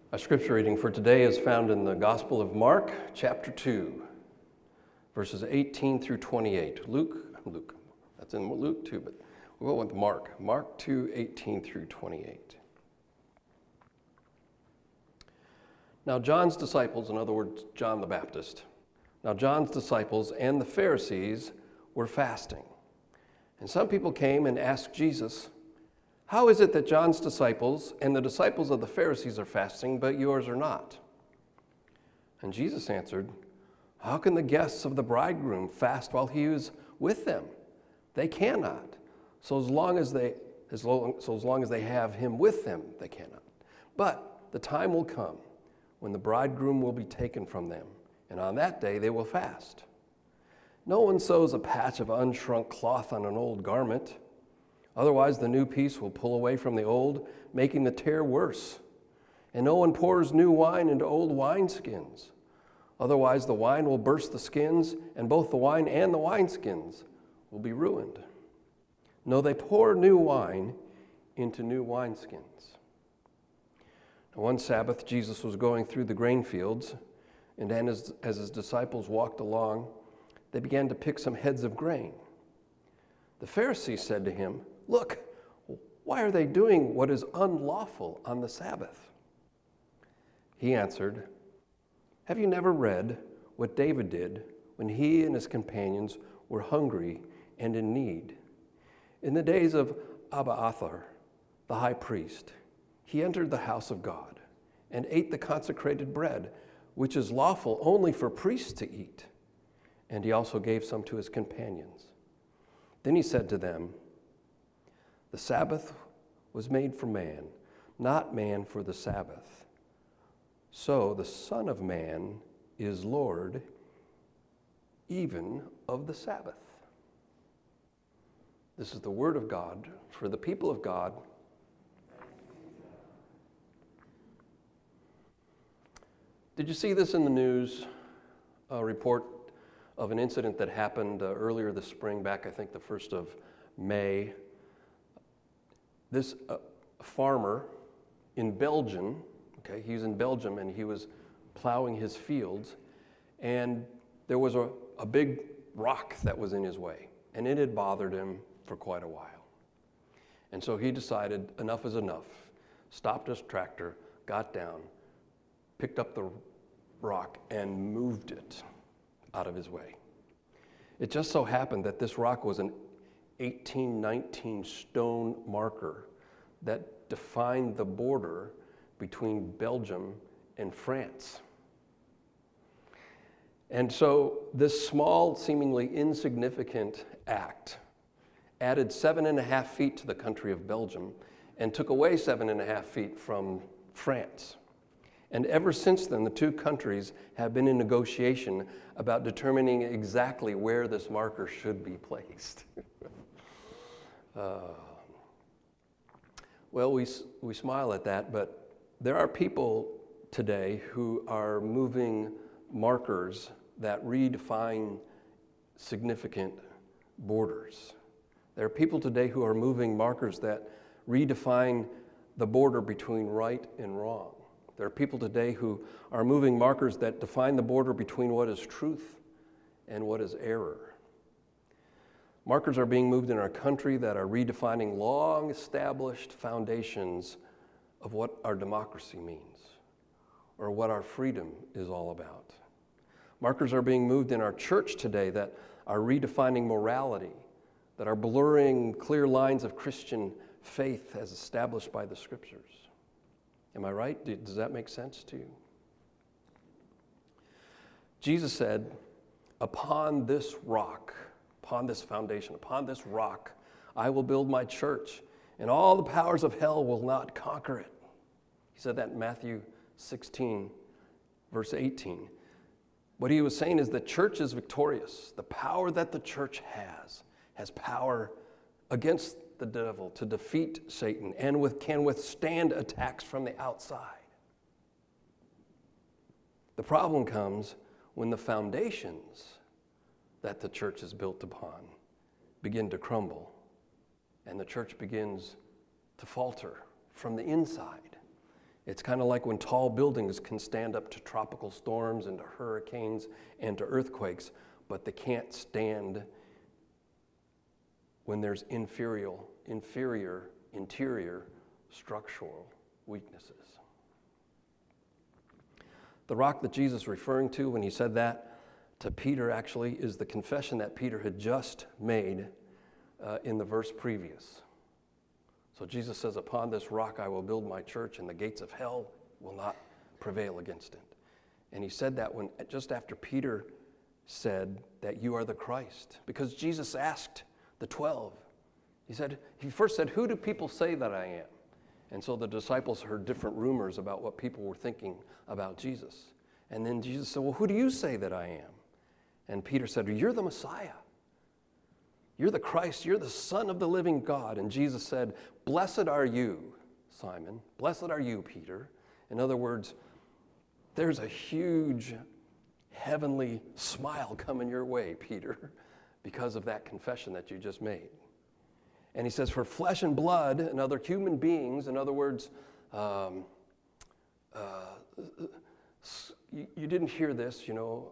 Our scripture reading for today is found in the Gospel of Mark, chapter 2, verses 18 through 28. Luke, that's in Luke 2, but we'll go with Mark 2, 18 through 28. Now John's disciples, in other words, John the Baptist, now John's disciples and the Pharisees were fasting. And some people came and asked Jesus, "How is it that John's disciples and the disciples of the Pharisees are fasting, but yours are not?" And Jesus answered, "How can the guests of the bridegroom fast while he is with them? They cannot. So as long as they have him with them, they cannot. But the time will come when the bridegroom will be taken from them, and on that day they will fast. No one sews a patch of unshrunk cloth on an old garment. Otherwise, the new piece will pull away from the old, making the tear worse. And no one pours new wine into old wineskins. Otherwise, the wine will burst the skins, and both the wine and the wineskins will be ruined. No, they pour new wine into new wineskins." Now, one Sabbath, Jesus was going through the grain fields, and as his disciples walked along, they began to pick some heads of grain. The Pharisees said to him, "Look, why are they doing what is unlawful on the Sabbath?" He answered, "Have you never read what David did when he and his companions were hungry and in need? In the days of Abiathar, the high priest, he entered the house of God and ate the consecrated bread, which is lawful only for priests to eat. And he also gave some to his companions. Then he said to them, 'The Sabbath was made for man, not man for the Sabbath. So the Son of Man is Lord even of the Sabbath.'" This is the word of God for the people of God. Did you see this in the news? A report of an incident that happened earlier this spring, back I think the 1st of May. This farmer in Belgium, he was in Belgium and he was plowing his fields, and there was a big rock that was in his way, and it had bothered him for quite a while. And so he decided enough is enough, stopped his tractor, got down, picked up the rock, and moved it out of his way. It just so happened that this rock was an 1819 stone marker that defined the border between Belgium and France. And so this small, seemingly insignificant act added 7.5 feet to the country of Belgium and took away 7.5 feet from France. And ever since then, the two countries have been in negotiation about determining exactly where this marker should be placed. Well, we smile at that, but there are people today who are moving markers that redefine significant borders. There are people today who are moving markers that redefine the border between right and wrong. There are people today who are moving markers that define the border between what is truth and what is error. Markers are being moved in our country that are redefining long-established foundations of what our democracy means or what our freedom is all about. Markers are being moved in our church today that are redefining morality, that are blurring clear lines of Christian faith as established by the Scriptures. Am I right? Does that make sense to you? Jesus said, "Upon this rock, upon this foundation, upon this rock, I will build my church, and all the powers of hell will not conquer it." He said that in Matthew 16, verse 18. What he was saying is the church is victorious. The power that the church has power against the devil to defeat Satan and can withstand attacks from the outside. The problem comes when the foundations that the church is built upon begin to crumble and the church begins to falter from the inside. It's kind of like when tall buildings can stand up to tropical storms and to hurricanes and to earthquakes, but they can't stand when there's inferior interior structural weaknesses. The rock that Jesus is referring to when he said that to Peter actually is the confession that Peter had just made in the verse previous. So Jesus says, upon this rock I will build my church, and the gates of hell will not prevail against it. And he said that when just after Peter said that you are the Christ, because Jesus asked the 12. He first said, who do people say that I am? And so the disciples heard different rumors about what people were thinking about Jesus. And then Jesus said, well, who do you say that I am? And Peter said, you're the Messiah. You're the Christ. You're the Son of the living God. And Jesus said, blessed are you, Simon. Blessed are you, Peter. In other words, there's a huge heavenly smile coming your way, Peter, because of that confession that you just made. And he says, for flesh and blood and other human beings, in other words, you didn't hear this,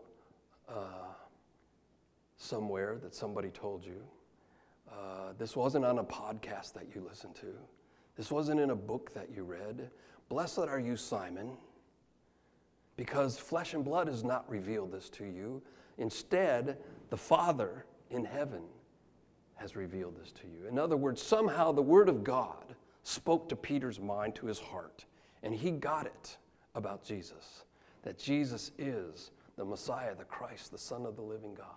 somewhere that somebody told you. This wasn't on a podcast that you listened to. This wasn't in a book that you read. Blessed are you, Simon, because flesh and blood has not revealed this to you. Instead, the Father in heaven has revealed this to you. In other words, somehow the Word of God spoke to Peter's mind, to his heart, and he got it about Jesus, that Jesus is the Messiah, the Christ, the Son of the living God.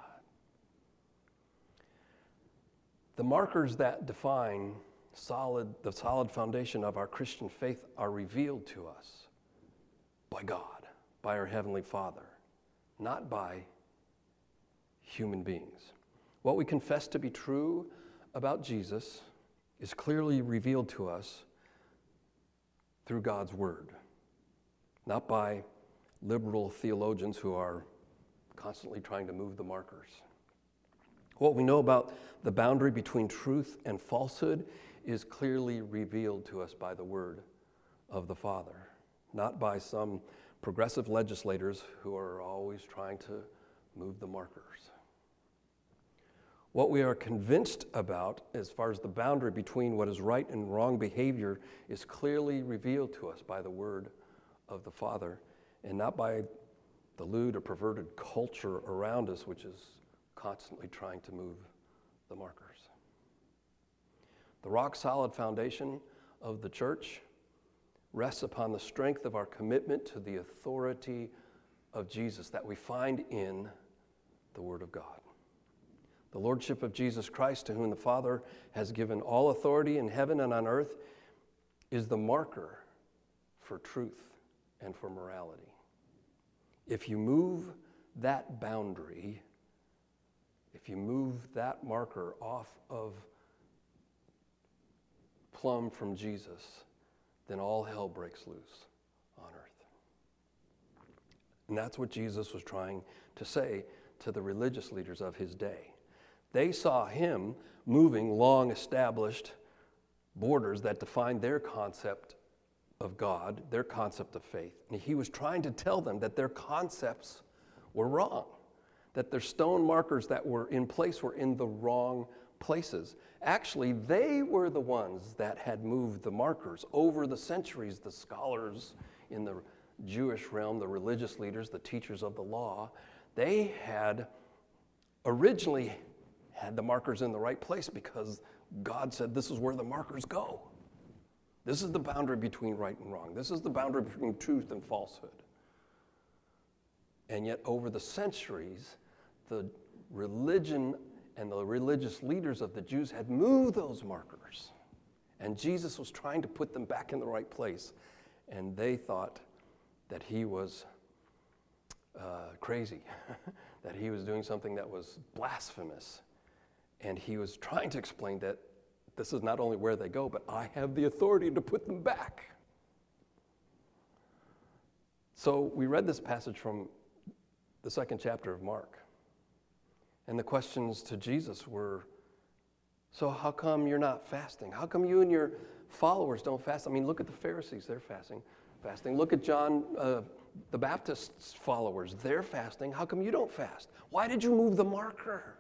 The markers that define the solid foundation of our Christian faith are revealed to us by God, by our Heavenly Father, not by human beings. What we confess to be true about Jesus is clearly revealed to us through God's Word, not by liberal theologians who are constantly trying to move the markers. What we know about the boundary between truth and falsehood is clearly revealed to us by the Word of the Father, not by some progressive legislators who are always trying to move the markers. What we are convinced about as far as the boundary between what is right and wrong behavior is clearly revealed to us by the Word of the Father, and not by the lewd or perverted culture around us, which is constantly trying to move the markers. The rock-solid foundation of the church rests upon the strength of our commitment to the authority of Jesus that we find in the Word of God. The Lordship of Jesus Christ, to whom the Father has given all authority in heaven and on earth, is the marker for truth and for morality. If you move that boundary, if you move that marker off of plumb from Jesus, then all hell breaks loose on earth. And that's what Jesus was trying to say to the religious leaders of his day. They saw him moving long-established borders that defined their concept of God, their concept of faith. And he was trying to tell them that their concepts were wrong, that their stone markers that were in place were in the wrong places. Actually, they were the ones that had moved the markers. Over the centuries, the scholars in the Jewish realm, the religious leaders, the teachers of the law, they had originally had the markers in the right place because God said this is where the markers go. This is the boundary between right and wrong. This is the boundary between truth and falsehood. And yet over the centuries, the religion and the religious leaders of the Jews had moved those markers. And Jesus was trying to put them back in the right place. And they thought that he was crazy, that he was doing something that was blasphemous. And he was trying to explain that this is not only where they go, but I have the authority to put them back. So we read this passage from the 2nd chapter of Mark. And the questions to Jesus were, so how come you're not fasting? How come you and your followers don't fast? I mean, look at the Pharisees, they're fasting. fasting. Look at John the Baptist's followers. They're fasting. How come you don't fast? Why did you move the marker?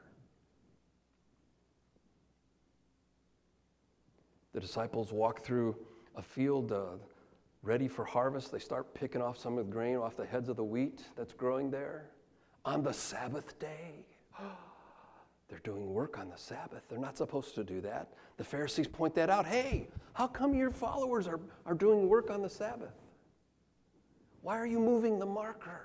The disciples walk through a field ready for harvest. They start picking off some of the grain off the heads of the wheat that's growing there on the Sabbath day. They're doing work on the Sabbath. They're not supposed to do that. The Pharisees point that out. Hey, how come your followers are doing work on the Sabbath? Why are you moving the marker?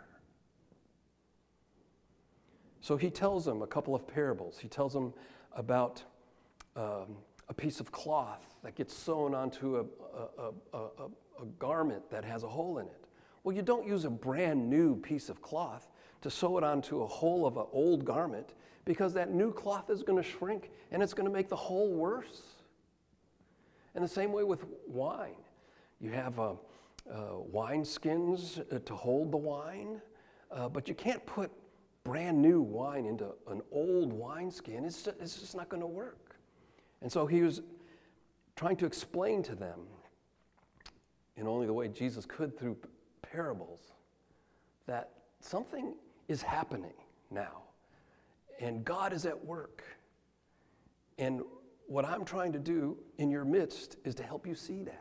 So he tells them a couple of parables. He tells them about a piece of cloth that gets sewn onto a garment that has a hole in it. Well, you don't use a brand new piece of cloth to sew it onto a hole of an old garment, because that new cloth is going to shrink and it's going to make the hole worse. And the same way with wine. You have wine skins to hold the wine, but you can't put brand new wine into an old wineskin. It's just not going to work. And so he was trying to explain to them, in only the way Jesus could through parables, that something is happening now. And God is at work. And what I'm trying to do in your midst is to help you see that.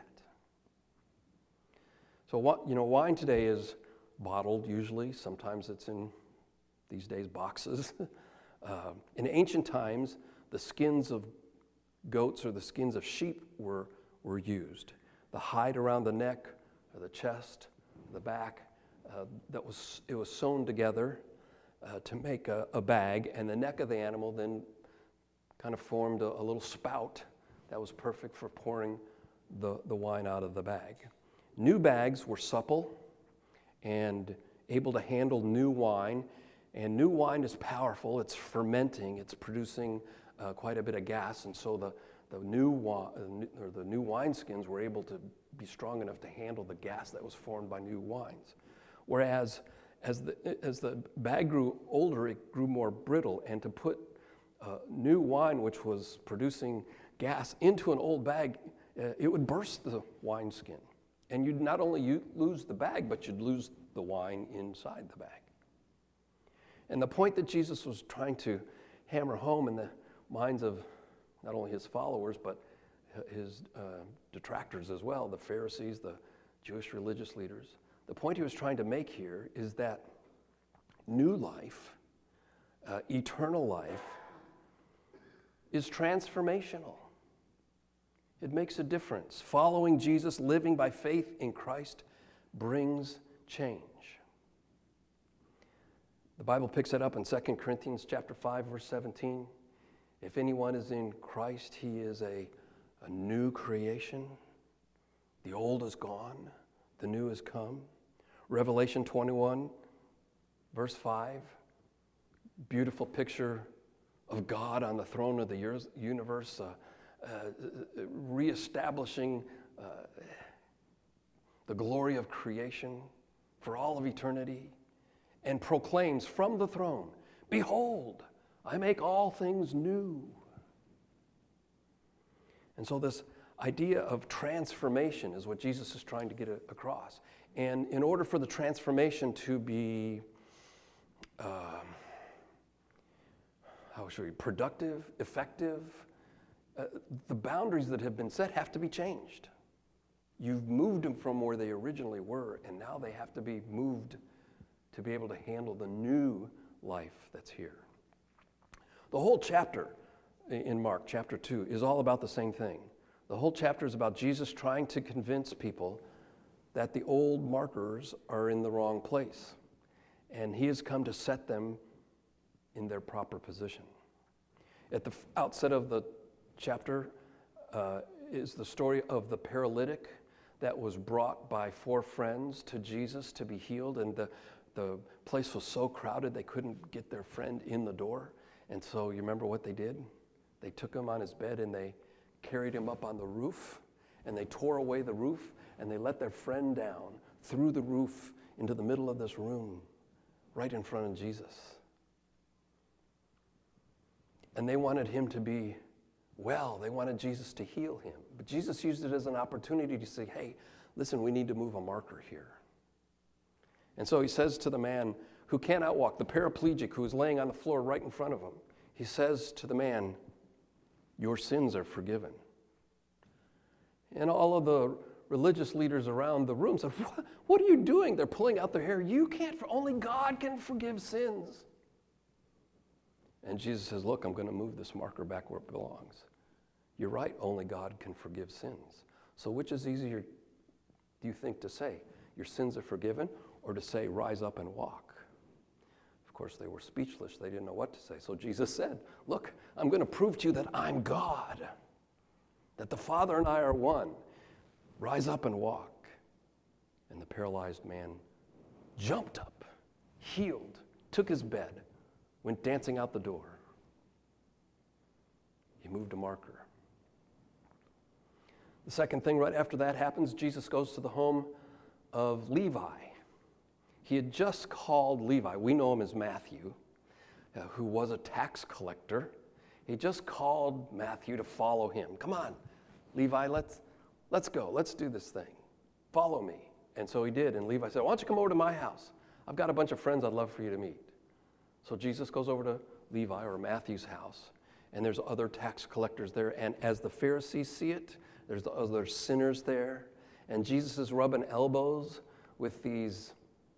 So wine today is bottled usually. Sometimes it's in, these days, boxes. In ancient times, the skins of goats or the skins of sheep were used. The hide around the neck or the chest, the back, it was sewn together to make a bag, and the neck of the animal then kind of formed a little spout that was perfect for pouring the wine out of the bag. New bags were supple and able to handle new wine, and new wine is powerful. It's fermenting. It's producing quite a bit of gas, and so the new wineskins were able to be strong enough to handle the gas that was formed by new wines. Whereas as the bag grew older, it grew more brittle, and to put new wine, which was producing gas, into an old bag, it would burst the wineskin. And you'd not only lose the bag, but you'd lose the wine inside the bag. And the point that Jesus was trying to hammer home in the minds of not only his followers, but his detractors as well, the Pharisees, the Jewish religious leaders, the point he was trying to make here is that new life, eternal life, is transformational. It makes a difference. Following Jesus, living by faith in Christ, brings change. The Bible picks it up in 2 Corinthians chapter 5, verse 17. If anyone is in Christ, he is a new creation. The old is gone, the new has come. Revelation 21, verse 5, beautiful picture of God on the throne of the universe, reestablishing the glory of creation for all of eternity, and proclaims from the throne, "Behold, I make all things new." And so this idea of transformation is what Jesus is trying to get across. And in order for the transformation to be, productive, effective, the boundaries that have been set have to be changed. You've moved them from where they originally were, and now they have to be moved to be able to handle the new life that's here. The whole chapter in Mark, chapter 2, is all about the same thing. The whole chapter is about Jesus trying to convince people that the old markers are in the wrong place, and he has come to set them in their proper position. At the outset of the chapter is the story of the paralytic that was brought by 4 friends to Jesus to be healed, and the place was so crowded they couldn't get their friend in the door. And so you remember what they did? They took him on his bed and they carried him up on the roof, and they tore away the roof, and they let their friend down through the roof into the middle of this room right in front of Jesus. And they wanted him to be well. They wanted Jesus to heal him. But Jesus used it as an opportunity to say, hey, listen, we need to move a marker here. And so he says to the man who cannot walk, the paraplegic who is laying on the floor right in front of him, he says to the man, your sins are forgiven. And all of the religious leaders around the room said, what are you doing? They're pulling out their hair. You can't, only God can forgive sins. And Jesus says, look, I'm going to move this marker back where it belongs. You're right, only God can forgive sins. So which is easier, do you think, to say, your sins are forgiven, or to say, rise up and walk? Of course, they were speechless. They didn't know what to say. So Jesus said, look, I'm going to prove to you that I'm God, that the Father and I are one. Rise up and walk. And the paralyzed man jumped up, healed, took his bed, went dancing out the door. He moved a marker. The second thing right after that happens, Jesus goes to the home of Levi. He had just called Levi, we know him as Matthew, who was a tax collector. He just called Matthew to follow him. Come on, Levi, let's go. Let's do this thing. Follow me. And so he did. And Levi said, why don't you come over to my house? I've got a bunch of friends I'd love for you to meet. So Jesus goes over to Levi or Matthew's house, and there's other tax collectors there. And as the Pharisees see it, there's the other sinners there. And Jesus is rubbing elbows with these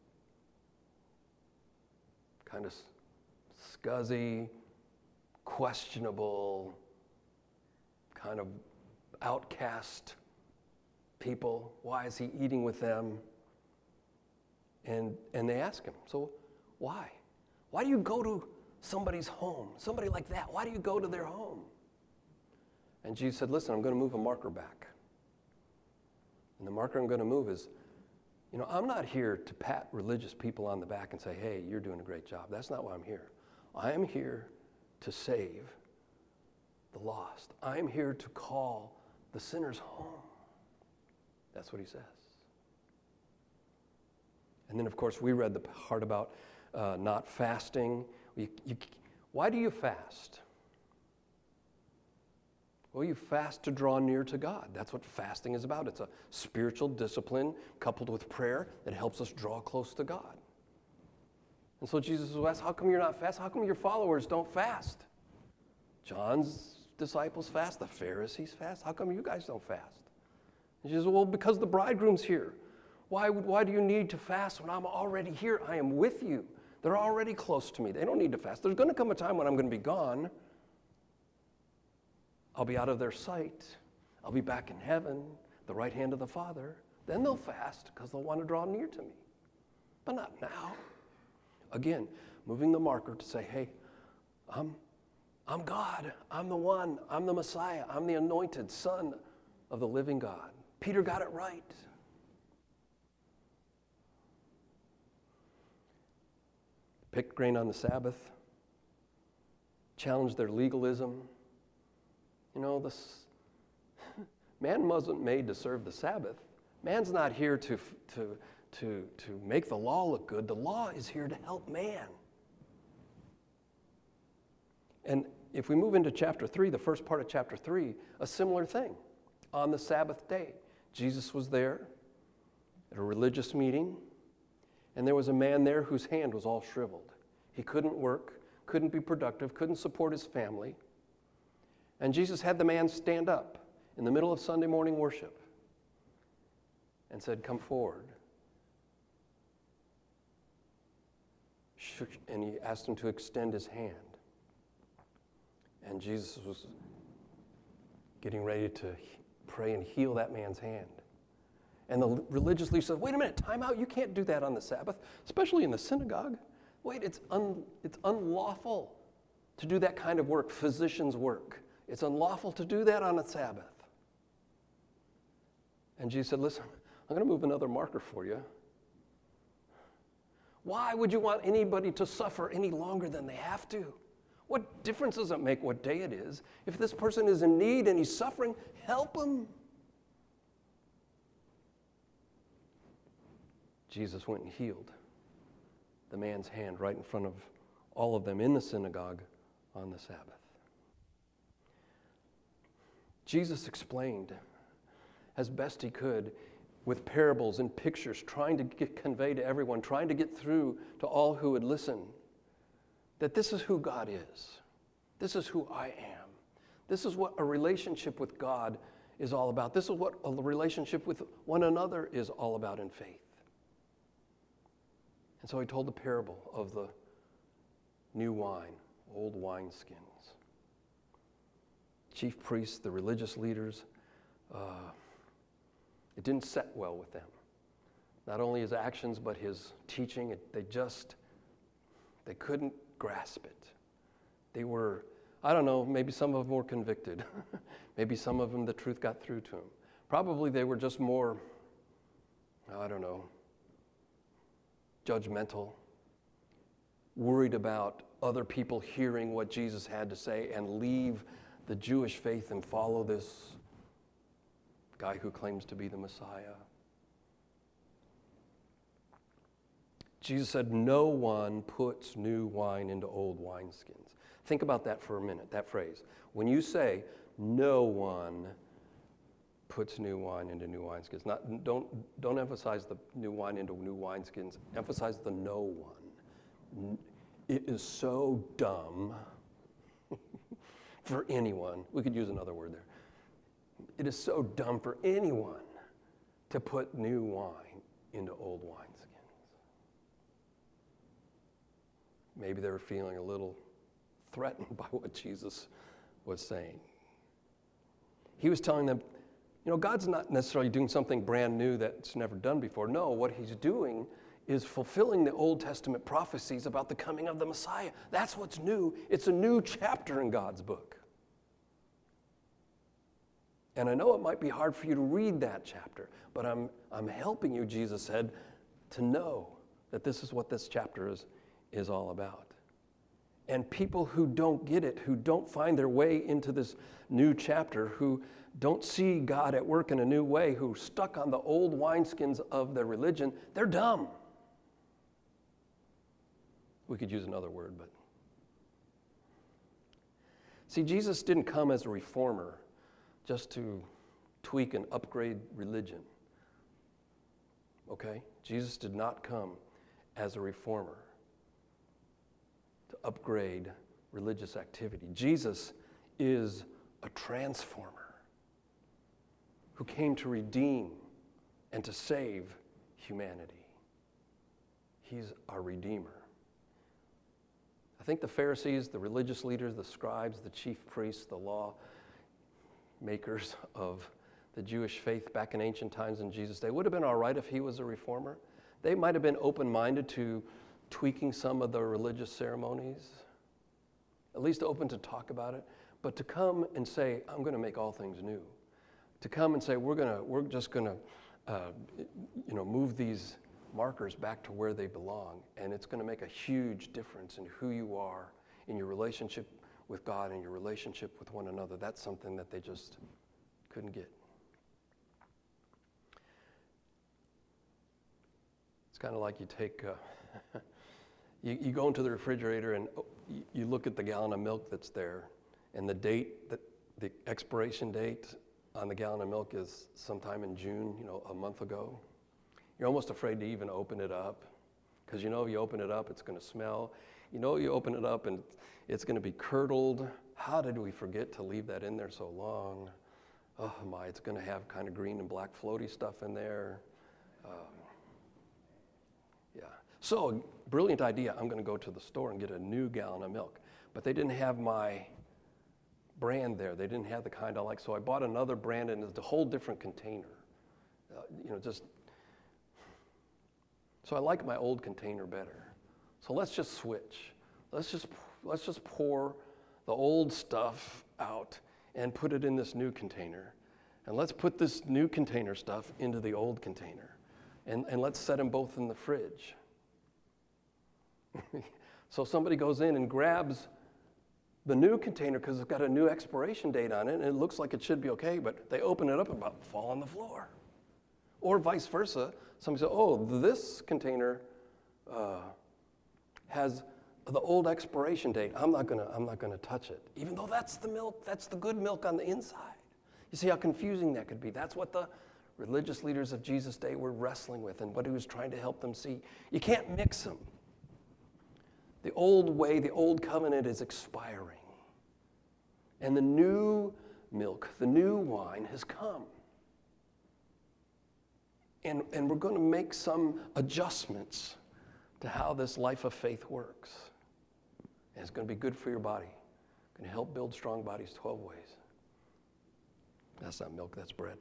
kind of scuzzy, questionable, kind of outcast people. Why is he eating with them? And they ask him, so why? Why do you go to somebody's home? Somebody like that, why do you go to their home? And Jesus said, listen, I'm going to move a marker back. And the marker I'm going to move is, I'm not here to pat religious people on the back and say, hey, you're doing a great job. That's not why I'm here. I am here to save the lost. I'm here to call the sinners home. That's what he says. And then, of course, we read the part about not fasting. Why do you fast? Well, you fast to draw near to God. That's what fasting is about. It's a spiritual discipline coupled with prayer that helps us draw close to God. And so Jesus was asked, how come you're not fasting? How come your followers don't fast? John's disciples fast. The Pharisees fast. How come you guys don't fast? And Jesus said, well, because the bridegroom's here. Why do you need to fast when I'm already here? I am with you. They're already close to me. They don't need to fast. There's going to come a time when I'm going to be gone. I'll be out of their sight. I'll be back in heaven, the right hand of the Father. Then they'll fast because they'll want to draw near to me. But not now. Again, moving the marker to say, hey, I'm God. I'm the one. I'm the Messiah. I'm the anointed Son of the living God. Peter got it right. Picked grain on the Sabbath. Challenged their legalism. Man wasn't made to serve the Sabbath. Man's not here to make the law look good. The law is here to help man. And if we move into chapter 3, the first part of chapter 3, a similar thing. On the Sabbath day, Jesus was there at a religious meeting, and there was a man there whose hand was all shriveled. He couldn't work, couldn't be productive, couldn't support his family. And Jesus had the man stand up in the middle of Sunday morning worship and said, come forward. And he asked him to extend his hand. And Jesus was getting ready to pray and heal that man's hand. And the religious leader said, wait a minute, time out. You can't do that on the Sabbath, especially in the synagogue. Wait, it's unlawful to do that kind of work, physician's work. It's unlawful to do that on a Sabbath. And Jesus said, listen, I'm going to move another marker for you. Why would you want anybody to suffer any longer than they have to? What difference does it make what day it is? If this person is in need and he's suffering, help him. Jesus went and healed the man's hand right in front of all of them in the synagogue on the Sabbath. Jesus explained as best he could with parables and pictures, trying to convey to everyone, trying to get through to all who would listen, that this is who God is. This is who I am. This is what a relationship with God is all about. This is what a relationship with one another is all about in faith. And so he told the parable of the new wine, old wineskins. Chief priests, the religious leaders, it didn't set well with them. Not only his actions, but his teaching, they couldn't grasp it. They were, I don't know, maybe some of them were convicted. Maybe some of them, the truth got through to them. Probably they were just more, I don't know, judgmental, worried about other people hearing what Jesus had to say and leave the Jewish faith and follow this guy who claims to be the Messiah. Jesus said, no one puts new wine into old wineskins. Think about that for a minute, that phrase. When you say, no one puts new wine into new wineskins, don't emphasize the new wine into new wineskins, emphasize the no one. It is so dumb for anyone, we could use another word there. It is so dumb for anyone to put new wine into old wineskins. Maybe they were feeling a little threatened by what Jesus was saying. He was telling them, God's not necessarily doing something brand new that's never done before. No, what he's doing is fulfilling the Old Testament prophecies about the coming of the Messiah. That's what's new. It's a new chapter in God's book. And I know it might be hard for you to read that chapter, but I'm helping you, Jesus said, to know that this is what this chapter is all about. And people who don't get it, who don't find their way into this new chapter, who don't see God at work in a new way, who are stuck on the old wineskins of their religion, they're dumb. We could use another word, but... See, Jesus didn't come as a reformer just to tweak and upgrade religion. Okay? Jesus did not come as a reformer to upgrade religious activity. Jesus is a transformer who came to redeem and to save humanity. He's our Redeemer. I think the Pharisees, the religious leaders, the scribes, the chief priests, the law makers of the Jewish faith back in ancient times in Jesus' day would have been all right if he was a reformer. They might have been open-minded to tweaking some of the religious ceremonies, at least open to talk about it, but to come and say, I'm going to make all things new. To come and say, we're just going to move these markers back to where they belong, and it's going to make a huge difference in who you are in your relationship with God and your relationship with one another. That's something that they just couldn't get. It's kind of like you take, you go into the refrigerator and you look at the gallon of milk that's there, and the expiration date on the gallon of milk is sometime in June, a month ago. You're almost afraid to even open it up, because you open it up, it's going to smell. You open it up and it's going to be curdled. How did we forget to leave that in there so long? Oh my, it's going to have kind of green and black floaty stuff in there. So, brilliant idea. I'm going to go to the store and get a new gallon of milk. But they didn't have my brand there. They didn't have the kind I like. So I bought another brand, and it's a whole different container. So I like my old container better. So let's just switch. Let's just pour the old stuff out and put it in this new container. And let's put this new container stuff into the old container. And let's set them both in the fridge. So somebody goes in and grabs the new container because it's got a new expiration date on it, and it looks like it should be okay, but they open it up and about fall on the floor. Or vice versa. Somebody says, oh, this container has the old expiration date. I'm not gonna touch it. Even though that's the milk, that's the good milk on the inside. You see how confusing that could be. That's what the religious leaders of Jesus' day were wrestling with and what he was trying to help them see. You can't mix them. The old way, the old covenant is expiring. And the new milk, the new wine has come. And we're going to make some adjustments to how this life of faith works. And it's going to be good for your body. It's going to help build strong bodies 12 ways. That's not milk, that's bread.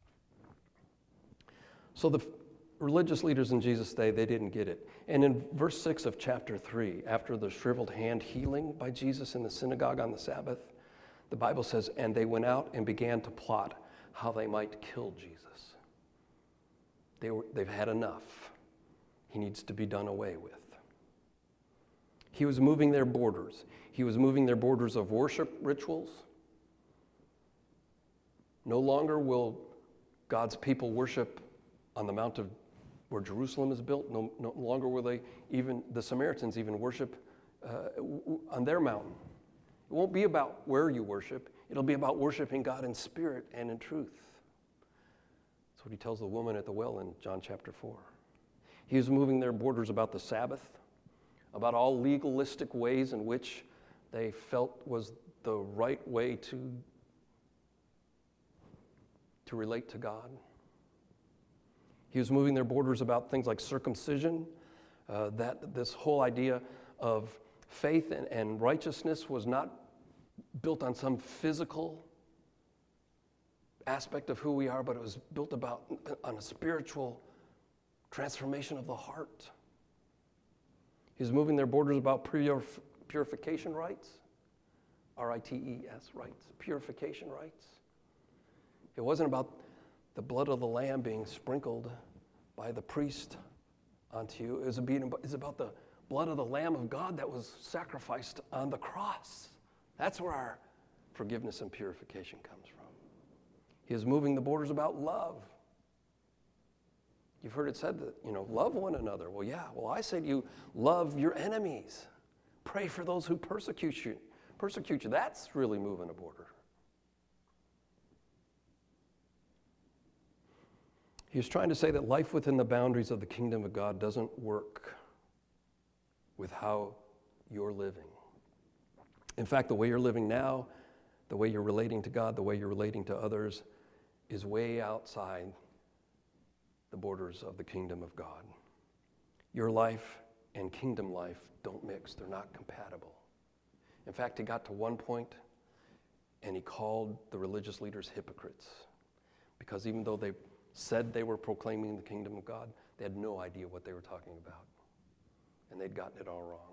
So the religious leaders in Jesus' day, they didn't get it. And in verse 6 of chapter 3, after the shriveled hand healing by Jesus in the synagogue on the Sabbath, the Bible says, and they went out and began to plot how they might kill Jesus. They've had enough. He needs to be done away with. He was moving their borders. He was moving their borders of worship rituals. No longer will God's people worship on the mount of where Jerusalem is built. No longer will the Samaritans even worship on their mountain. It won't be about where you worship. It'll be about worshiping God in spirit and in truth. That's what he tells the woman at the well in John chapter 4. He was moving their borders about the Sabbath, about all legalistic ways in which they felt was the right way to relate to God. He was moving their borders about things like circumcision, that this whole idea of faith and righteousness was not built on some physical aspect of who we are, but it was built on a spiritual transformation of the heart. He was moving their borders about purification rites, R-I-T-E-S, rites, purification rites. It wasn't about the blood of the lamb being sprinkled by the priest onto you. It's about the blood of the Lamb of God that was sacrificed on the cross. That's where our forgiveness and purification comes from. He is moving the borders about love. You've heard it said that, love one another. Well, yeah. Well, I say to you, love your enemies. Pray for those who persecute you. That's really moving a border. He was trying to say that life within the boundaries of the kingdom of God doesn't work with how you're living. In fact, the way you're living now, the way you're relating to God, the way you're relating to others, is way outside the borders of the kingdom of God. Your life and kingdom life don't mix. They're not compatible. In fact, he got to one point and he called the religious leaders hypocrites, because even though they said they were proclaiming the kingdom of God, they had no idea what they were talking about. And they'd gotten it all wrong.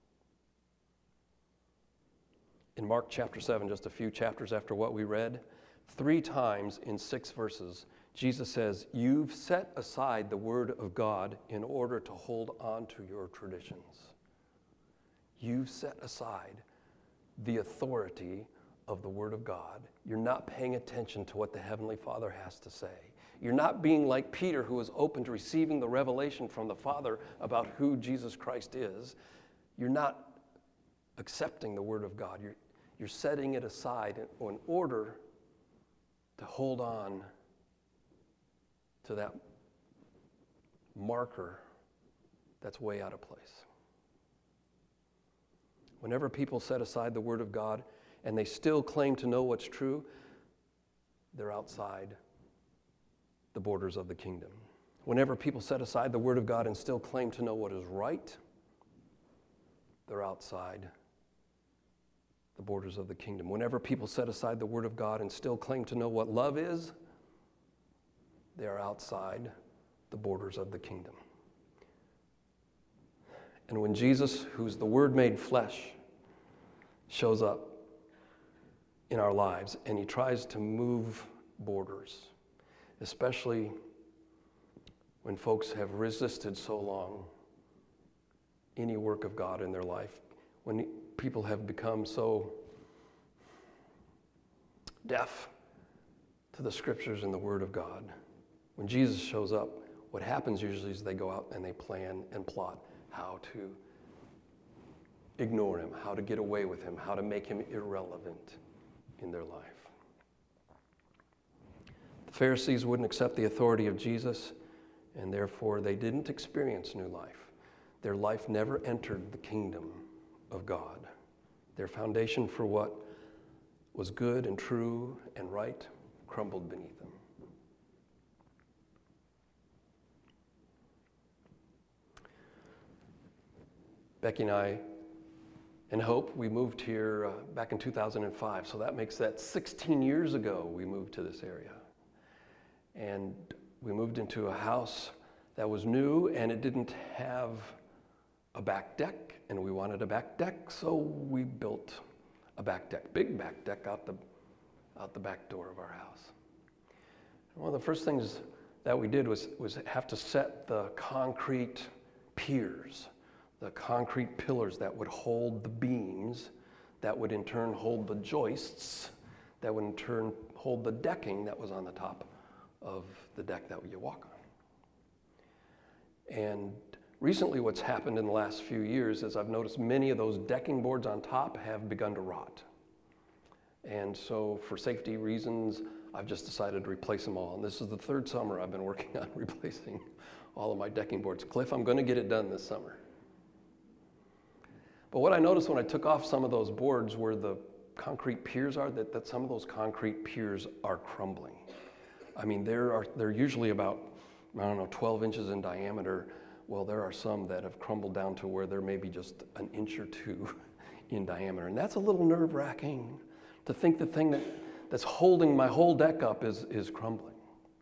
In Mark chapter 7, just a few chapters after what we read, 3 times in 6 verses, Jesus says, you've set aside the word of God in order to hold on to your traditions. You've set aside the authority of the word of God. You're not paying attention to what the Heavenly Father has to say. You're not being like Peter, who was open to receiving the revelation from the Father about who Jesus Christ is. You're not accepting the word of God. You're setting it aside in order to hold on to that marker that's way out of place. Whenever people set aside the word of God and they still claim to know what's true, they're outside the borders of the kingdom. Whenever people set aside the word of God and still claim to know what is right, they're outside the borders of the kingdom. Whenever people set aside the word of God and still claim to know what love is, they are outside the borders of the kingdom. And when Jesus, who's the Word made flesh, shows up in our lives and he tries to move borders, especially when folks have resisted so long any work of God in their life, when people have become so deaf to the Scriptures and the Word of God. When Jesus shows up, what happens usually is they go out and they plan and plot how to ignore him, how to get away with him, how to make him irrelevant in their life. The The Pharisees wouldn't accept the authority of Jesus, and therefore they didn't experience new life. Their life never entered the kingdom of God. Their foundation for what was good and true and right crumbled beneath them. Becky and I and Hope, we moved here back in 2005, so that makes that 16 years ago we moved to this area. And we moved into a house that was new, and it didn't have a back deck, and we wanted a back deck, so we built a back deck, big back deck out the back door of our house. And one of the first things that we did was have to set the concrete piers, the concrete pillars that would hold the beams, that would in turn hold the joists, that would in turn hold the decking that was on the top of the deck that you walk on. And recently what's happened in the last few years is I've noticed many of those decking boards on top have begun to rot. And so for safety reasons, I've just decided to replace them all. And this is the third summer I've been working on replacing all of my decking boards. Cliff, I'm going to get it done this summer. But what I noticed when I took off some of those boards where the concrete piers are, that some of those concrete piers are crumbling. I mean, they're usually about, 12 inches in diameter. Well, there are some that have crumbled down to where they're maybe just an inch or two in diameter. And that's a little nerve-wracking to think the thing that's holding my whole deck up is crumbling.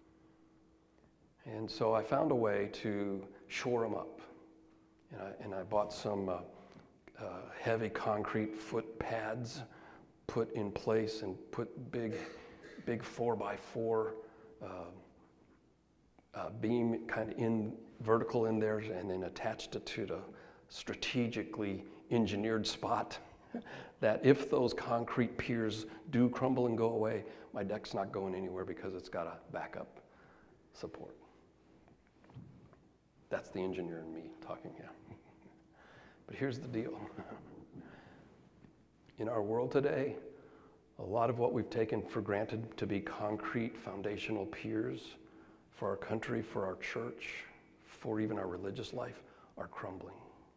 And so I found a way to shore them up. And I bought some heavy concrete foot pads put in place and put big 4x4 beam kind of in vertical in there, and then attached it to the strategically engineered spot that if those concrete piers do crumble and go away, my deck's not going anywhere because it's got a backup support. That's the engineer in me talking here. But here's the deal. In our world today, a lot of what we've taken for granted to be concrete foundational piers for our country, for our church, for even our religious life, are crumbling.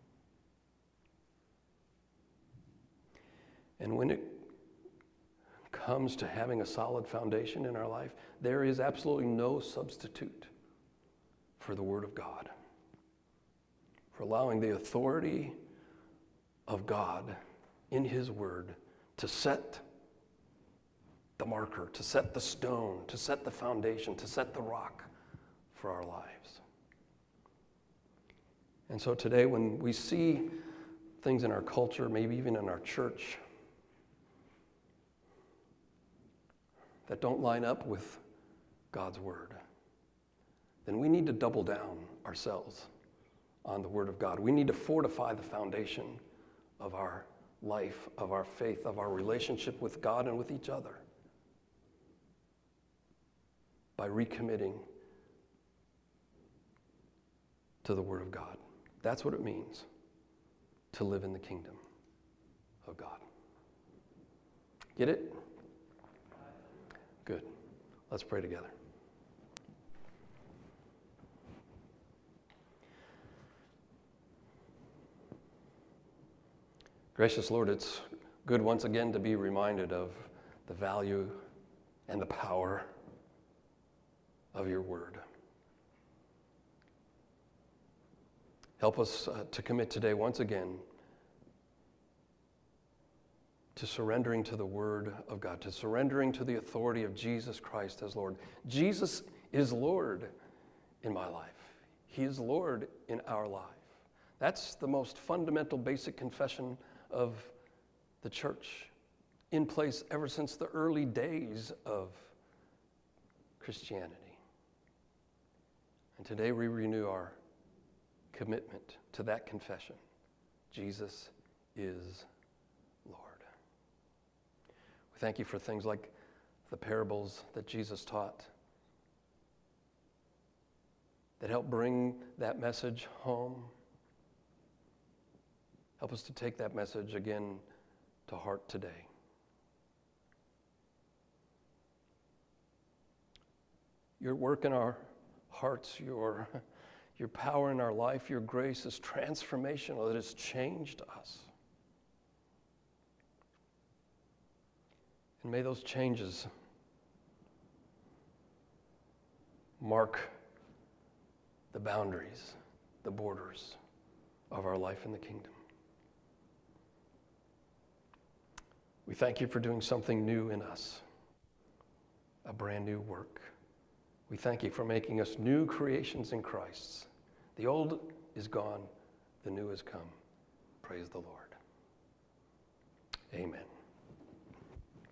And when it comes to having a solid foundation in our life, there is absolutely no substitute for the Word of God, for allowing the authority of God in His Word to set the marker, to set the stone, to set the foundation, to set the rock for our lives. And so today when we see things in our culture, maybe even in our church, that don't line up with God's Word, then we need to double down ourselves on the Word of God. We need to fortify the foundation of our life, of our faith, of our relationship with God and with each other by recommitting to the Word of God. That's what it means to live in the kingdom of God. Get it? Good. Let's pray together. Gracious Lord, it's good once again to be reminded of the value and the power of your word. Help us to commit today once again to surrendering to the Word of God, to surrendering to the authority of Jesus Christ as Lord. Jesus is Lord in my life. He is Lord in our life. That's the most fundamental, basic confession of the church, in place ever since the early days of Christianity. And today we renew our commitment to that confession. Jesus is Lord. We thank you for things like the parables that Jesus taught that help bring that message home. Help us to take that message again to heart today. your work in our hearts, your power in our life, your grace is transformational. It has changed us. And may those changes mark the boundaries, the borders of our life in the kingdom. We thank you for doing something new in us, a brand new work. We thank you for making us new creations in Christ. The old is gone, the new has come. Praise the Lord. Amen.